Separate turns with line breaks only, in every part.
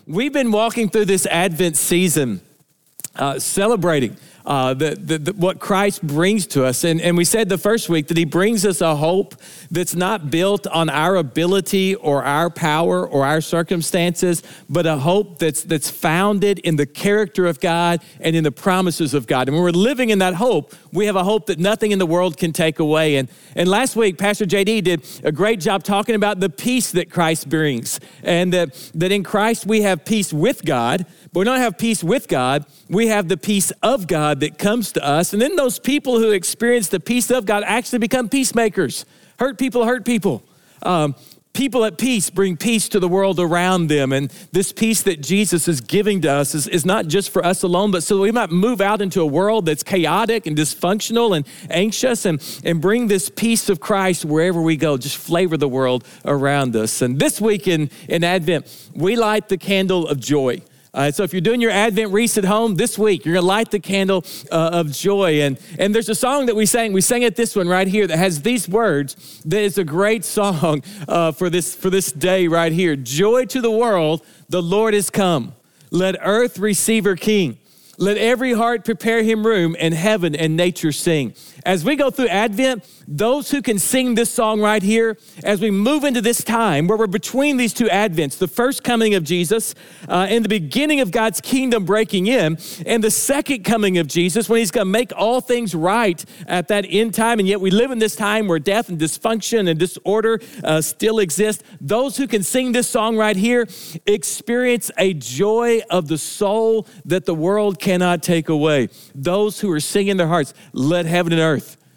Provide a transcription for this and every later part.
we've been walking through this Advent season, celebrating what Christ brings to us. And we said the first week that he brings us a hope that's not built on our ability or our power or our circumstances, but a hope that's founded in the character of God and in the promises of God. And when we're living in that hope, we have a hope that nothing in the world can take away. And last week, Pastor JD did a great job talking about the peace that Christ brings, and that in Christ we have peace with God. But we don't have peace with God, we have the peace of God that comes to us. And then those people who experience the peace of God actually become peacemakers. Hurt people hurt people. People at peace bring peace to the world around them. And this peace that Jesus is giving to us is not just for us alone, but so we might move out into a world that's chaotic and dysfunctional and anxious and bring this peace of Christ wherever we go. Just flavor the world around us. And this week in Advent, we light the candle of joy. So if you're doing your Advent wreaths at home this week, you're going to light the candle of joy. And there's a song that we sang. We sang it, this one right here, that has these words. That is a great song for this day right here. Joy to the world, the Lord is come. Let earth receive her King. Let every heart prepare him room, and heaven and nature sing. As we go through Advent, those who can sing this song right here, as we move into this time where we're between these two Advents, the first coming of Jesus and the beginning of God's kingdom breaking in, and the second coming of Jesus when he's going to make all things right at that end time. And yet we live in this time where death and dysfunction and disorder still exist. Those who can sing this song right here experience a joy of the soul that the world cannot take away. Those who are singing their hearts, let heaven and earth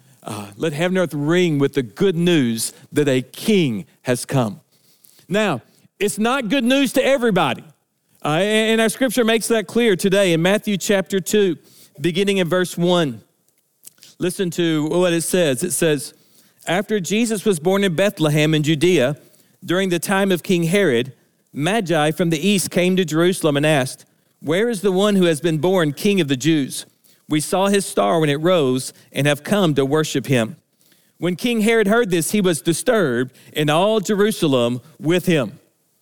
ring with the good news that a king has come. Now, it's not good news to everybody. And our scripture makes that clear today in Matthew chapter 2, beginning in verse 1. Listen to what it says. It says, after Jesus was born in Bethlehem in Judea, during the time of King Herod, Magi from the east came to Jerusalem and asked, where is the one who has been born King of the Jews? We saw his star when it rose and have come to worship him. When King Herod heard this, he was disturbed, and all Jerusalem with him.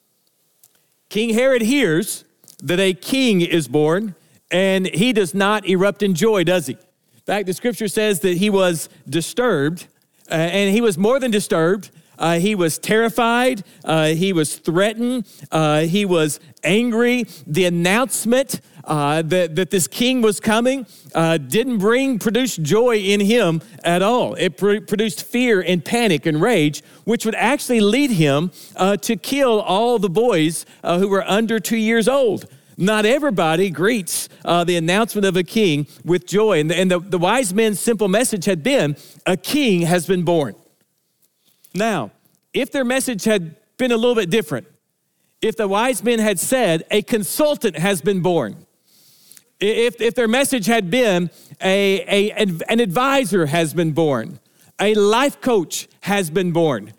King Herod hears that a king is born, and he does not erupt in joy, does he? In fact, the scripture says that he was disturbed, and he was more than disturbed. He was terrified. He was threatened. He was angry. The announcement that this king was coming didn't produce joy in him at all. It produced fear and panic and rage, which would actually lead him to kill all the boys who were under 2 years old. Not everybody greets the announcement of a king with joy. And the wise men's simple message had been, a king has been born. Now, if their message had been a little bit different, if the wise men had said, a consultant has been born, if their message had been, an advisor has been born, a life coach has been born,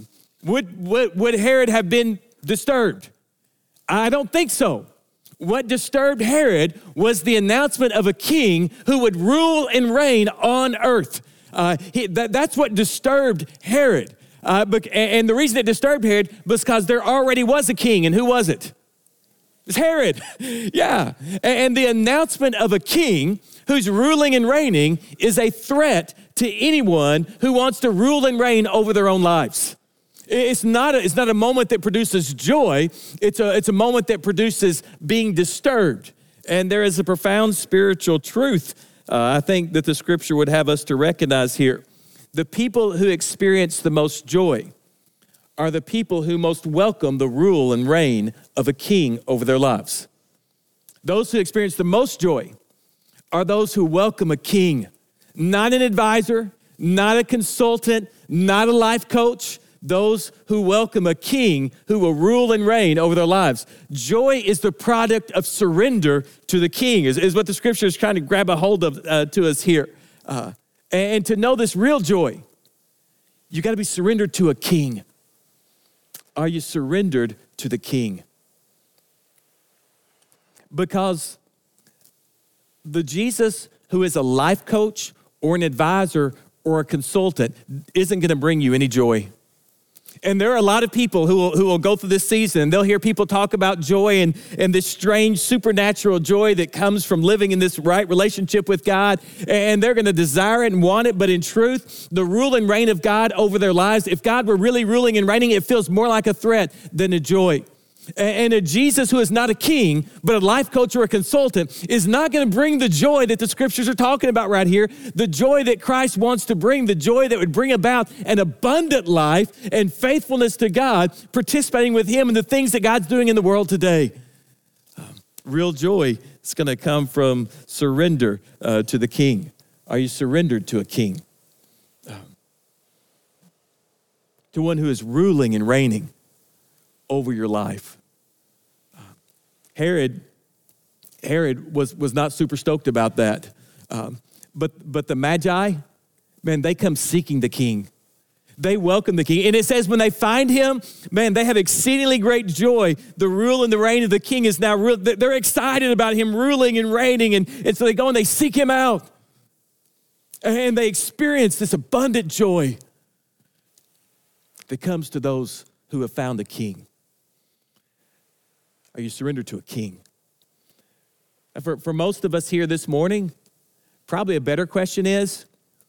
would Herod have been disturbed? I don't think so. What disturbed Herod was the announcement of a king who would rule and reign on earth. That's what disturbed Herod. And the reason it disturbed Herod was because there already was a king. And who was it? It's Herod. Yeah. And the announcement of a king who's ruling and reigning is a threat to anyone who wants to rule and reign over their own lives. It's not a moment that produces joy. It's a moment that produces being disturbed. And there is a profound spiritual truth, I think, that the scripture would have us to recognize here. The people who experience the most joy are the people who most welcome the rule and reign of a king over their lives. Those who experience the most joy are those who welcome a king, not an advisor, not a consultant, not a life coach. Those who welcome a king who will rule and reign over their lives. Joy is the product of surrender to the king, is what the scripture is trying to grab a hold of to us here. And to know this real joy, you got to be surrendered to a king. Are you surrendered to the king? Because the Jesus who is a life coach or an advisor or a consultant isn't going to bring you any joy. And there are a lot of people who will go through this season and they'll hear people talk about joy and this strange supernatural joy that comes from living in this right relationship with God. And they're going to desire it and want it. But in truth, the rule and reign of God over their lives, if God were really ruling and reigning, it feels more like a threat than a joy. And a Jesus who is not a king, but a life coach or a consultant is not going to bring the joy that the scriptures are talking about right here, the joy that Christ wants to bring, the joy that would bring about an abundant life and faithfulness to God, participating with him in the things that God's doing in the world today. Real joy is going to come from surrender to the king. Are you surrendered to a king? To one who is ruling and reigning over your life. Herod was not super stoked about that. But the Magi, man, they come seeking the king. They welcome the king. And it says when they find him, man, they have exceedingly great joy. The rule and the reign of the king is now real. They're excited about him ruling and reigning. And so they go and they seek him out. And they experience this abundant joy that comes to those who have found a king. Are you surrendered to a king? For most of us here this morning, probably a better question is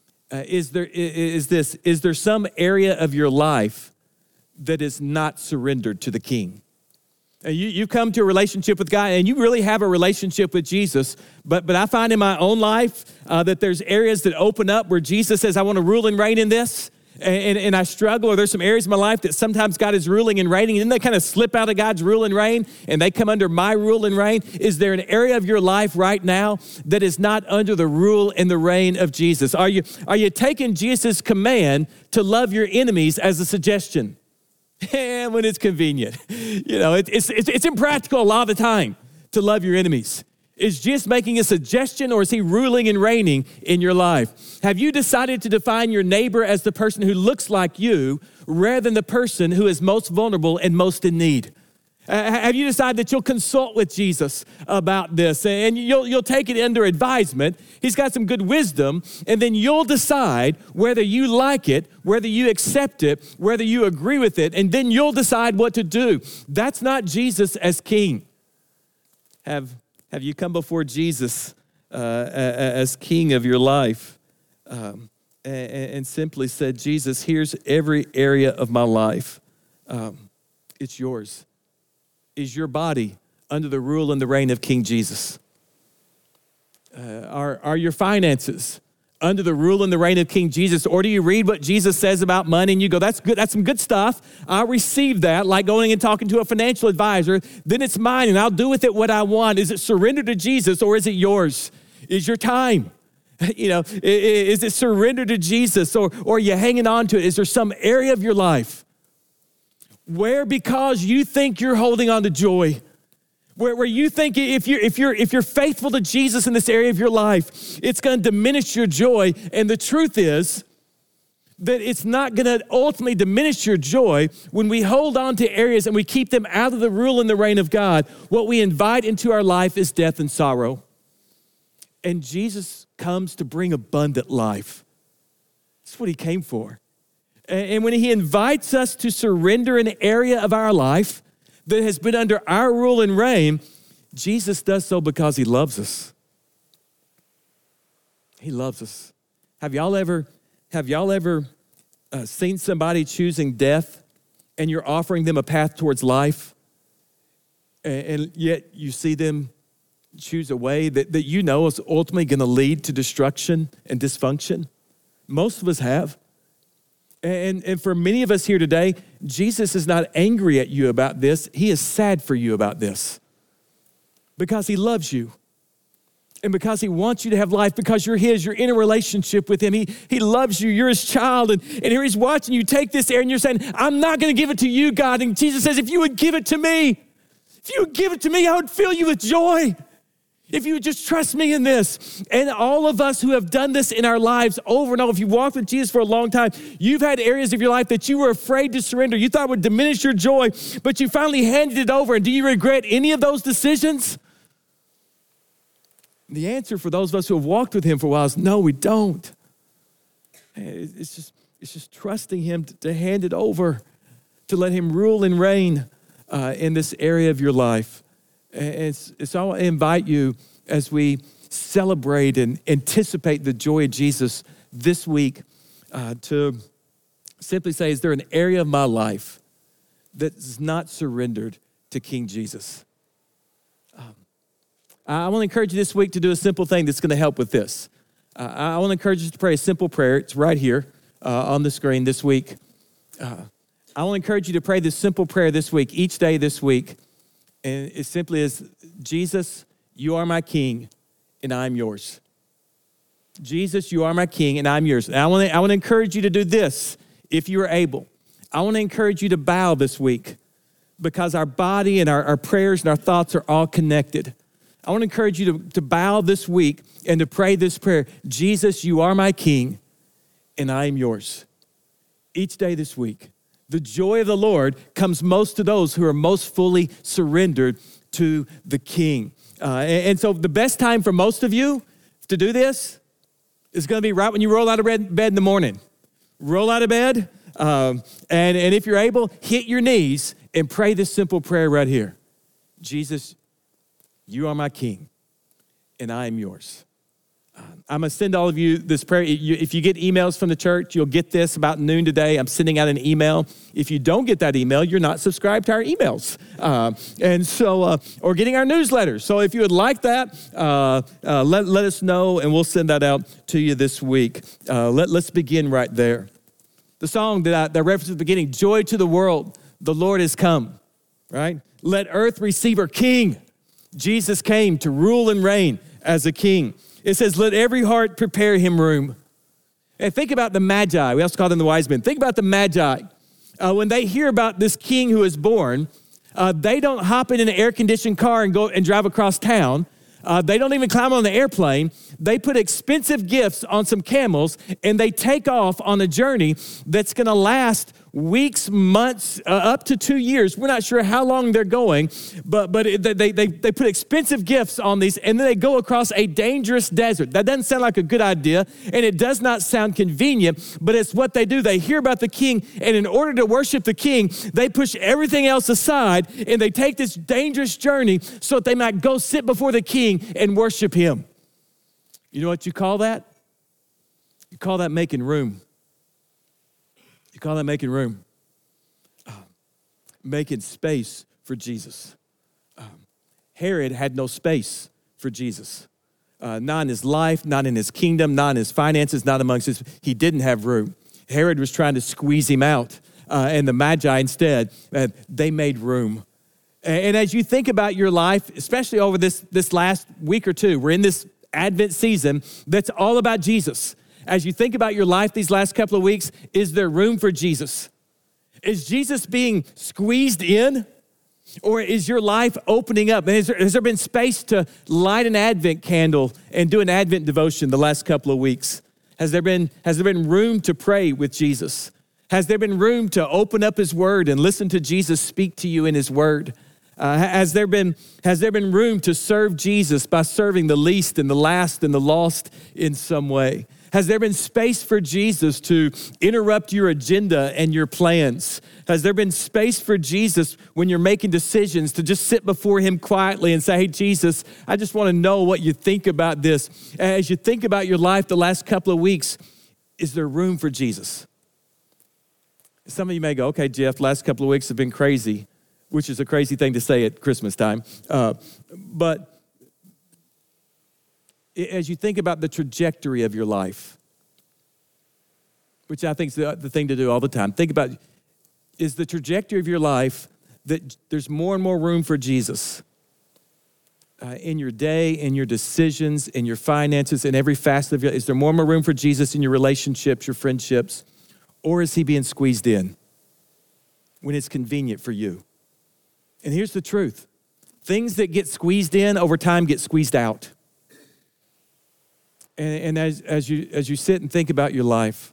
there some area of your life that is not surrendered to the king? You've come to a relationship with God and you really have a relationship with Jesus, but I find in my own life that there's areas that open up where Jesus says, I want to rule and reign in this. And I struggle, or there's some areas in my life that sometimes God is ruling and reigning, and then they kind of slip out of God's rule and reign, and they come under my rule and reign. Is there an area of your life right now that is not under the rule and the reign of Jesus? Are you taking Jesus' command to love your enemies as a suggestion? And when it's convenient. You know, it's impractical a lot of the time to love your enemies. Is Jesus making a suggestion, or is he ruling and reigning in your life? Have you decided to define your neighbor as the person who looks like you rather than the person who is most vulnerable and most in need? Have you decided that you'll consult with Jesus about this and you'll take it under advisement? He's got some good wisdom, and then you'll decide whether you like it, whether you accept it, whether you agree with it, and then you'll decide what to do. That's not Jesus as king. Have you come before Jesus as king of your life and simply said, Jesus, here's every area of my life. It's yours. Is your body under the rule and the reign of King Jesus? Are your finances under the rule and the reign of King Jesus? Or do you read what Jesus says about money and you go, that's good, that's some good stuff. I'll receive that, like going and talking to a financial advisor. Then it's mine and I'll do with it what I want. Is it surrendered to Jesus or is it yours? Is your time? You know, is it surrendered to Jesus or are you hanging on to it? Is there some area of your life where, because you think you're holding on to joy, where you think if you're faithful to Jesus in this area of your life, it's going to diminish your joy? And the truth is that it's not going to ultimately diminish your joy when we hold on to areas and we keep them out of the rule and the reign of God. What we invite into our life is death and sorrow. And Jesus comes to bring abundant life. That's what he came for. And when he invites us to surrender an area of our life that has been under our rule and reign, Jesus does so because he loves us. He loves us. Have y'all ever seen somebody choosing death and you're offering them a path towards life, and yet you see them choose a way that you know is ultimately going to lead to destruction and dysfunction? Most of us have. And for many of us here today, Jesus is not angry at you about this. He is sad for you about this because he loves you and because he wants you to have life, because you're his. You're in a relationship with him. He loves you. You're his child. And here he's watching you take this air and you're saying, I'm not going to give it to you, God. And Jesus says, if you would give it to me, I would fill you with joy. If you would just trust me in this. And all of us who have done this in our lives over and over, if you walked with Jesus for a long time, you've had areas of your life that you were afraid to surrender. You thought would diminish your joy, but you finally handed it over. And do you regret any of those decisions? The answer for those of us who have walked with him for a while is no, we don't. It's just trusting him to hand it over. to let him rule and reign in this area of your life. And so I invite you as we celebrate and anticipate the joy of Jesus this week to simply say, is there an area of my life that's not surrendered to King Jesus? I want to encourage you this week to do a simple thing that's going to help with this. I want to encourage you to pray a simple prayer. It's right here on the screen this week. I want to encourage you to pray this simple prayer this week, each day this week. And it simply is, Jesus, you are my King, and I'm yours. Jesus, you are my King, and I'm yours. And I want to encourage you to do this if you are able. I want to encourage you to bow this week because our body and our prayers and our thoughts are all connected. I want to encourage you to bow this week and to pray this prayer. Jesus, you are my King, and I am yours. Each day this week, the joy of the Lord comes most to those who are most fully surrendered to the King. And so the best time for most of you to do this is going to be right when you roll out of bed in the morning. Roll out of bed, and if you're able, hit your knees and pray this simple prayer right here. Jesus, you are my King, and I am yours. I'm going to send all of you this prayer. If you get emails from the church, you'll get this about noon today. I'm sending out an email. If you don't get that email, you're not subscribed to our emails. Or getting our newsletter. So if you would like that, let us know, and we'll send that out to you this week. Let's begin right there. The song that I referenced at the beginning, Joy to the World, the Lord has come, right? Let earth receive her King. Jesus came to rule and reign as a King. It says, let every heart prepare him room. And think about the Magi. We also call them the wise men. Think about the Magi. When they hear about this king who is born, they don't hop in an air-conditioned car and go and drive across town. They don't even climb on the airplane. They put expensive gifts on some camels, and they take off on a journey that's going to last weeks, months, up to 2 years. We're not sure how long they're going, but they put expensive gifts on these, and then they go across a dangerous desert. That doesn't sound like a good idea, and it does not sound convenient, but it's what they do. They hear about the king, and in order to worship the king, they push everything else aside, and they take this dangerous journey so that they might go sit before the king and worship him. You know what you call that? You call that making room. You call that making room. Making space for Jesus. Herod had no space for Jesus. Not in his life, not in his kingdom, not in his finances, not amongst his, he didn't have room. Herod was trying to squeeze him out. And the Magi instead, they made room. And as you think about your life, especially over this last week or two, we're in this Advent season that's all about Jesus. As you think about your life these last couple of weeks, is there room for Jesus? Is Jesus being squeezed in? Or is your life opening up? And has there been space to light an Advent candle and do an Advent devotion the last couple of weeks? Has there been room to pray with Jesus? Has there been room to open up his word and listen to Jesus speak to you in his word? Has there been room to serve Jesus by serving the least and the last and the lost in some way? Has there been space for Jesus to interrupt your agenda and your plans? Has there been space for Jesus when you're making decisions to just sit before him quietly and say, hey, Jesus, I just want to know what you think about this. As you think about your life the last couple of weeks, is there room for Jesus? Some of you may go, okay, Jeff, last couple of weeks have been crazy, which is a crazy thing to say at Christmas time. But as you think about the trajectory of your life, which I think is the thing to do all the time, think about, is the trajectory of your life that there's more and more room for Jesus in your day, in your decisions, in your finances, in every facet of your life? Is there more and more room for Jesus in your relationships, your friendships? Or is he being squeezed in when it's convenient for you? And here's the truth. Things that get squeezed in over time get squeezed out. And as you sit and think about your life,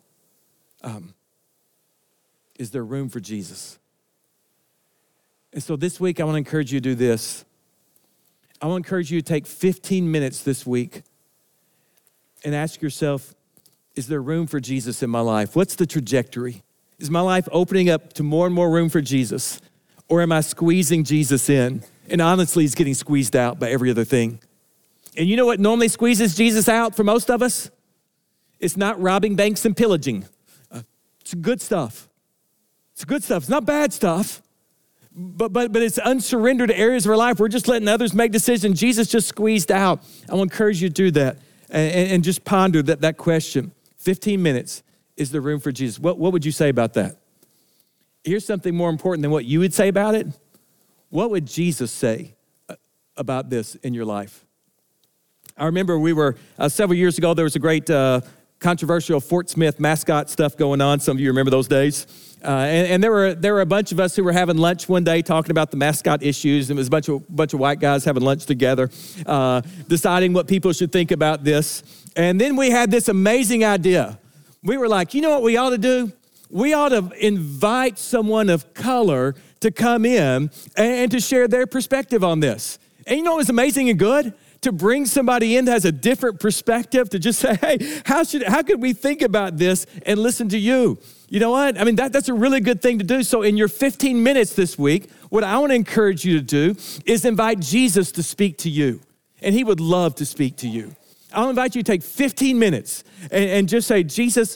is there room for Jesus? And so this week, I want to encourage you to do this. I want to encourage you to take 15 minutes this week and ask yourself, is there room for Jesus in my life? What's the trajectory? Is my life opening up to more and more room for Jesus? Or am I squeezing Jesus in? And honestly, he's getting squeezed out by every other thing. And you know what normally squeezes Jesus out for most of us? It's not robbing banks and pillaging. It's good stuff. It's good stuff. It's not bad stuff. But it's unsurrendered areas of our life. We're just letting others make decisions. Jesus just squeezed out. I want to encourage you to do that and just ponder that question. 15 minutes, is there room for Jesus? What would you say about that? Here's something more important than what you would say about it. What would Jesus say about this in your life? I remember we were, several years ago, there was a great controversial Fort Smith mascot stuff going on. Some of you remember those days. And there were a bunch of us who were having lunch one day talking about the mascot issues. And it was a bunch of white guys having lunch together, deciding what people should think about this. And then we had this amazing idea. We were like, you know what we ought to do? We ought to invite someone of color to come in and to share their perspective on this. And you know what was amazing and good? To bring somebody in that has a different perspective, to just say, hey, how could we think about this and listen to you? You know what? I mean, that's a really good thing to do. So in your 15 minutes this week, what I want to encourage you to do is invite Jesus to speak to you. And he would love to speak to you. I'll invite you to take 15 minutes and just say, Jesus,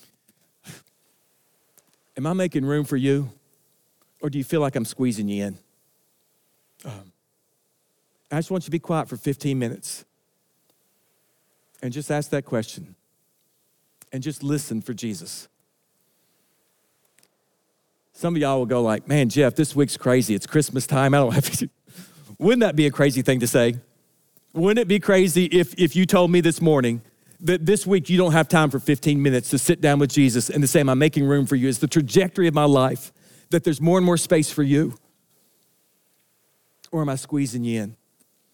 am I making room for you? Or do you feel like I'm squeezing you in? I just want you to be quiet for 15 minutes and just ask that question and just listen for Jesus. Some of y'all will go like, man, Jeff, this week's crazy. It's Christmas time. I don't have to. Wouldn't that be a crazy thing to say? Wouldn't it be crazy if you told me this morning that this week you don't have time for 15 minutes to sit down with Jesus and to say, I'm making room for you. It's the trajectory of my life, that there's more and more space for you. Or am I squeezing you in?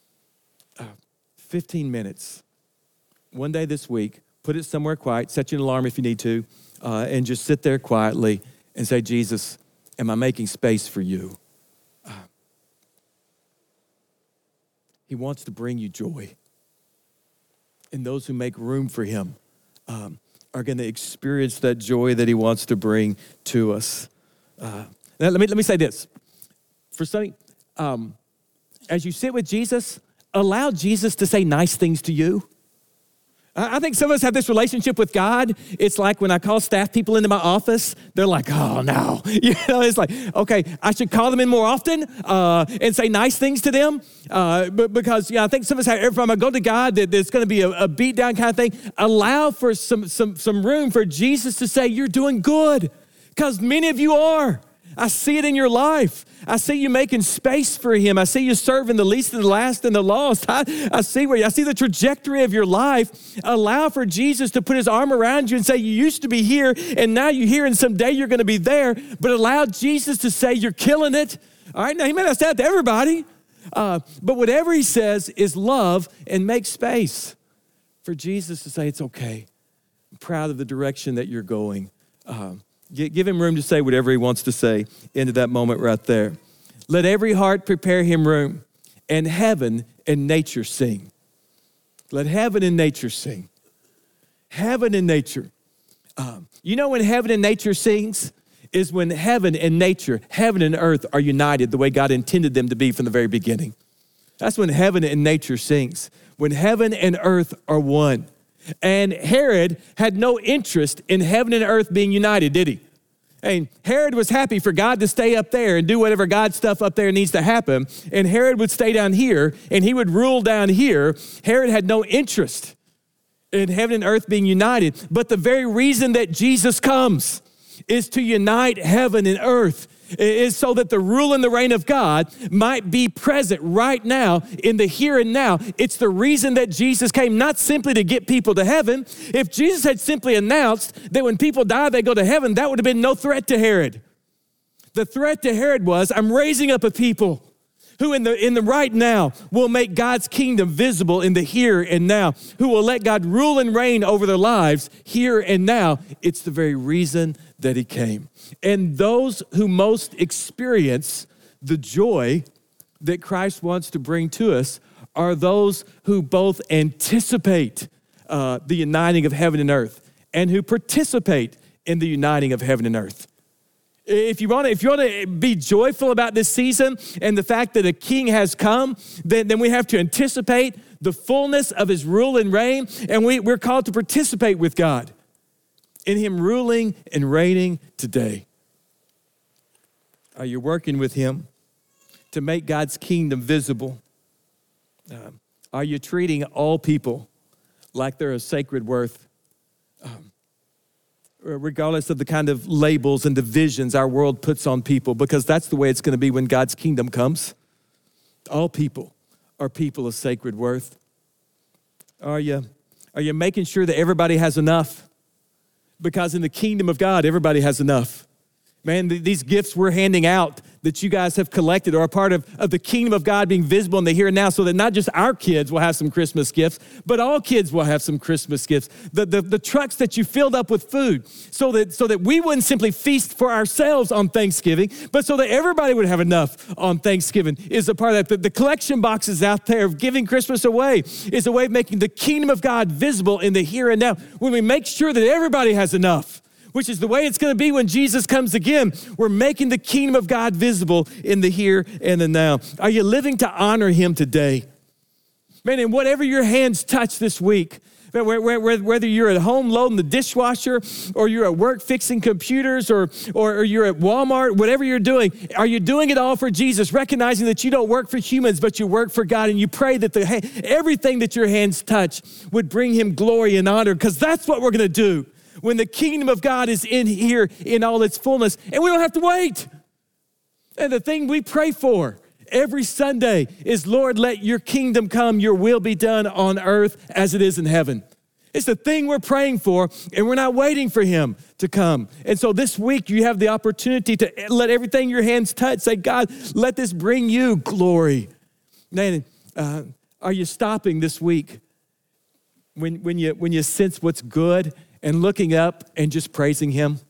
15 minutes, one day this week, put it somewhere quiet, set you an alarm if you need to, and just sit there quietly and say, Jesus, am I making space for you? He wants to bring you joy. And those who make room for him are going to experience that joy that he wants to bring to us. Now, let me say this. For some, as you sit with Jesus, allow Jesus to say nice things to you. I think some of us have this relationship with God. It's like when I call staff people into my office, they're like, oh no. You know, it's like, okay, I should call them in more often and say nice things to them. But because I think some of us have, every time I go to God, there's going to be a beat down kind of thing. Allow for some room for Jesus to say, you're doing good. Because many of you are. I see it in your life. I see you making space for him. I see you serving the least and the last and the lost. I see the trajectory of your life. Allow for Jesus to put his arm around you and say, you used to be here and now you're here and someday you're going to be there. But allow Jesus to say, you're killing it. All right, now he may not say that to everybody. But whatever he says is love and make space for Jesus to say, it's okay. I'm proud of the direction that you're going. Give him room to say whatever he wants to say into that moment right there. Let every heart prepare him room, and heaven and nature sing. Let heaven and nature sing. Heaven and nature. You know when heaven and nature sings? Is when heaven and nature, heaven and earth are united the way God intended them to be from the very beginning. That's when heaven and nature sings. When heaven and earth are one. And Herod had no interest in heaven and earth being united, did he? And Herod was happy for God to stay up there and do whatever God's stuff up there needs to happen. And Herod would stay down here and he would rule down here. Herod had no interest in heaven and earth being united. But the very reason that Jesus comes is to unite heaven and earth. Is so that the rule and the reign of God might be present right now in the here and now. It's the reason that Jesus came, not simply to get people to heaven. If Jesus had simply announced that when people die, they go to heaven, that would have been no threat to Herod. The threat to Herod was, I'm raising up a people who in the right now will make God's kingdom visible in the here and now, who will let God rule and reign over their lives here and now. It's the very reason that he came. And those who most experience the joy that Christ wants to bring to us are those who both anticipate the uniting of heaven and earth and who participate in the uniting of heaven and earth. If you want to be joyful about this season and the fact that a king has come, then we have to anticipate the fullness of his rule and reign, and we're called to participate with God in him ruling and reigning today. Are you working with him to make God's kingdom visible? Are you treating all people like they're of sacred worth? Regardless of the kind of labels and divisions our world puts on people, because that's the way it's going to be when God's kingdom comes. All people are people of sacred worth. Are you making sure that everybody has enough? Because in the kingdom of God, everybody has enough. Man, these gifts we're handing out that you guys have collected are a part of the kingdom of God being visible in the here and now, so that not just our kids will have some Christmas gifts, but all kids will have some Christmas gifts. The trucks that you filled up with food so that we wouldn't simply feast for ourselves on Thanksgiving, but so that everybody would have enough on Thanksgiving is a part of that. The collection boxes out there of giving Christmas away is a way of making the kingdom of God visible in the here and now. When we make sure that everybody has enough, which is the way it's going to be when Jesus comes again. We're making the kingdom of God visible in the here and the now. Are you living to honor him today? Man, and whatever your hands touch this week, whether you're at home loading the dishwasher or you're at work fixing computers or you're at Walmart, whatever you're doing, are you doing it all for Jesus, recognizing that you don't work for humans, but you work for God, and you pray that everything that your hands touch would bring him glory and honor, because that's what we're going to do when the kingdom of God is in here in all its fullness, and we don't have to wait. And the thing we pray for every Sunday is, Lord, let your kingdom come, your will be done on earth as it is in heaven. It's the thing we're praying for, and we're not waiting for him to come. And so this week you have the opportunity to let everything your hands touch say, God, let this bring you glory. Man, are you stopping this week when you sense what's good and looking up and just praising him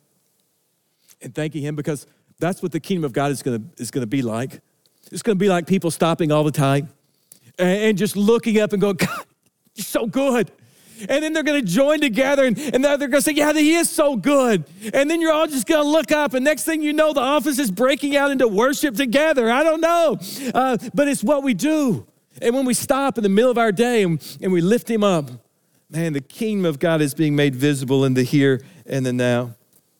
and thanking him? Because that's what the kingdom of God is going to be like. It's going to be like people stopping all the time and just looking up and going, God, you're so good. And then they're going to join together and they're going to say, yeah, he is so good. And then you're all just going to look up, and next thing you know, the office is breaking out into worship together. I don't know, but it's what we do. And when we stop in the middle of our day and we lift him up, man, the kingdom of God is being made visible in the here and the now.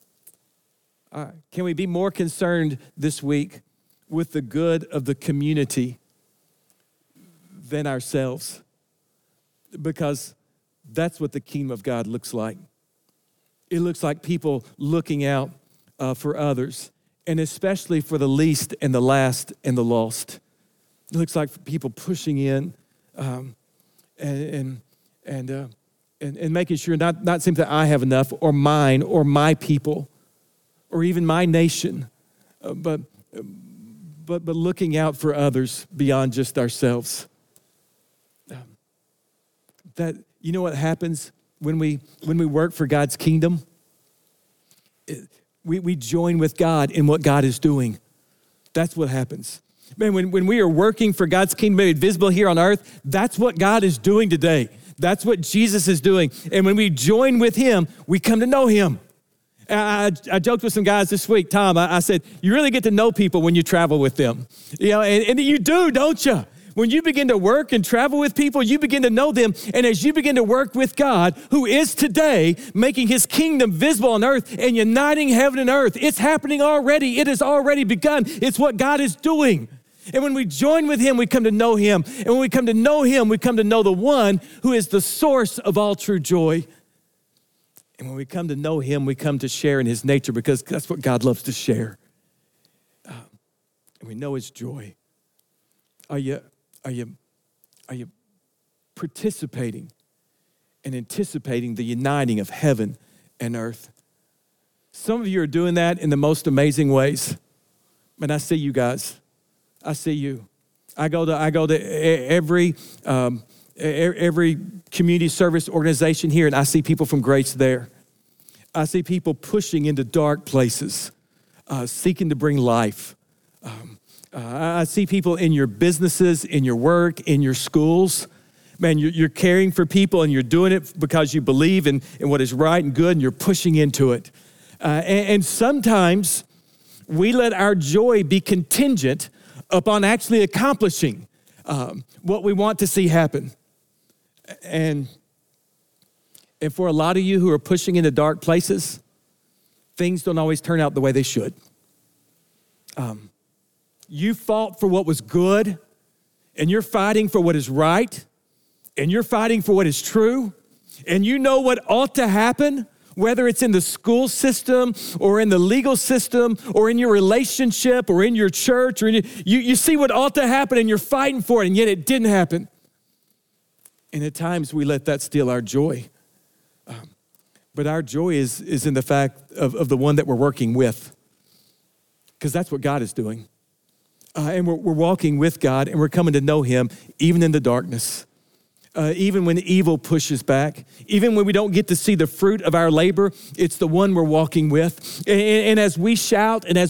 Can we be more concerned this week with the good of the community than ourselves? Because that's what the kingdom of God looks like. It looks like people looking out for others, and especially for the least and the last and the lost. It looks like people pushing in and making sure not simply I have enough, or mine, or my people, or even my nation, but looking out for others beyond just ourselves. That, you know what happens when we work for God's kingdom? We join with God in what God is doing. That's what happens. Man, when we are working for God's kingdom made visible here on earth, that's what God is doing today. That's what Jesus is doing. And when we join with him, we come to know him. I joked with some guys this week, Tom, I said, you really get to know people when you travel with them. You know, and you do, don't you? When you begin to work and travel with people, you begin to know them. And as you begin to work with God, who is today making his kingdom visible on earth and uniting heaven and earth, it's happening already. It has already begun. It's what God is doing. And when we join with him, we come to know him. And when we come to know him, we come to know the one who is the source of all true joy. And when we come to know him, we come to share in his nature, because that's what God loves to share. And we know his joy. Are you participating and anticipating the uniting of heaven and earth? Some of you are doing that in the most amazing ways. And I see you guys. I see you. I go to every community service organization here, and I see people from Grace there. I see people pushing into dark places, seeking to bring life. I see people in your businesses, in your work, in your schools. Man, you're caring for people, and you're doing it because you believe in what is right and good, and you're pushing into it. And sometimes we let our joy be contingent upon actually accomplishing what we want to see happen. And for a lot of you who are pushing into dark places, things don't always turn out the way they should. You fought for what was good, and you're fighting for what is right, and you're fighting for what is true, and you know what ought to happen, whether it's in the school system or in the legal system or in your relationship or in your church, or you see what ought to happen and you're fighting for it, and yet it didn't happen. And at times we let that steal our joy. But our joy is in the fact of the one that we're working with, because that's what God is doing. And we're walking with God, and we're coming to know him even in the darkness. Even when evil pushes back, even when we don't get to see the fruit of our labor, it's the one we're walking with. And as we shout and as